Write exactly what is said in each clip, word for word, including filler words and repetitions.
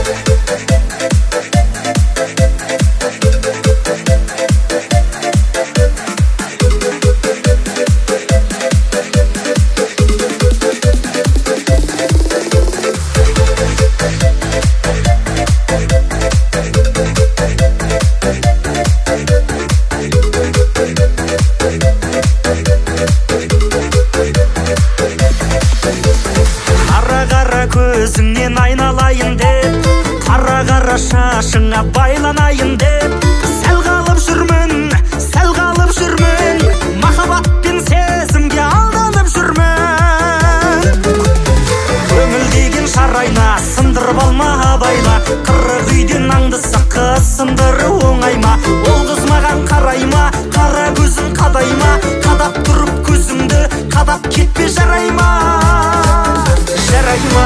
Көзіңнен айналайын деп, қара-қара шашыңа байланайын деп, сәл қалып жүрмін, сәл қалып жүрмін, махаббат пен сезімге алданып жүрмін. Көңіл деген шарайна сындырып алма байла, қырық үйден аңдыса қыз сындыры оңай ма? Ол қыз маған қарай ма, қара көзің қадай ма? Қадап тұрып көзіңді, қадап кетпе жарай ма? Жарай ма?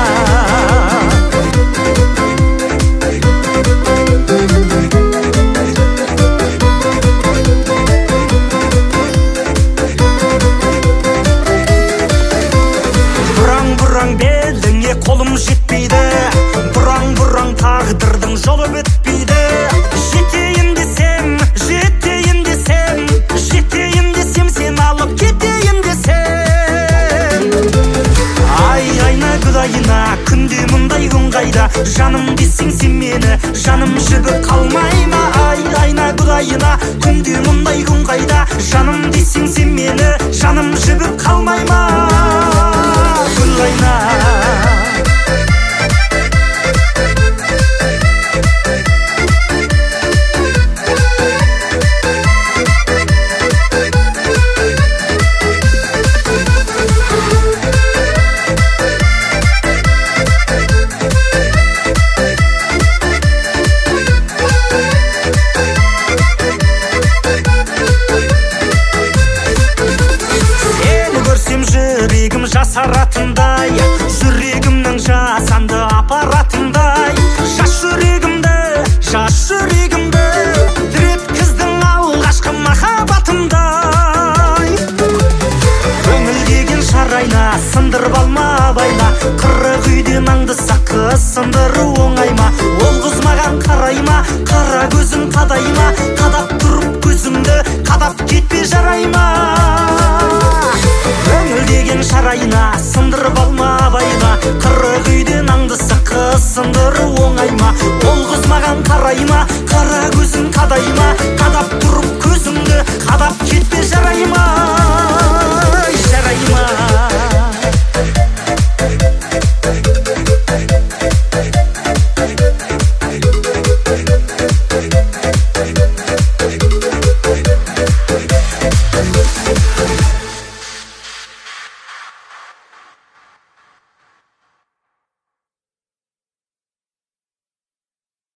Бұраң-бұраң беліңе қолым жетпейді, бұраң-бұраң тағдырдың жолы бітпейді. Жетейін десем, жетейін десем, жетейін десем, сен алып кетейін десем. Ай, айна құдайына, күнде мұндай күн қайда? Жаным десең сен мені, жаным жібіп қалмай ма? Ай, айна құдайына, күнде мұндай күн қайда? Жаным десең сен мені, жаным жібіп қалмай ма? Гүлайна. Жүрегім жасаратындай, жүрегімнің жасанды апаратындай. Жас жүрегімді, жас жүрегімді тірепкіздің алғашқы махаббатымдай. Көңіл деген шарайна сындырып алма байла, қырық үйден аңдыса қыз сындыры оңай ма? Ол қыз маған қарай ма, қара көзің қадай ма? Қадап тұрып көзіңді, қадап кетпе жарай ма? Көңіл деген шарайна сындырып алма байла, қырық үйден аңдыса қыз сындыры оңай ма? Ол қыз маған қарай ма,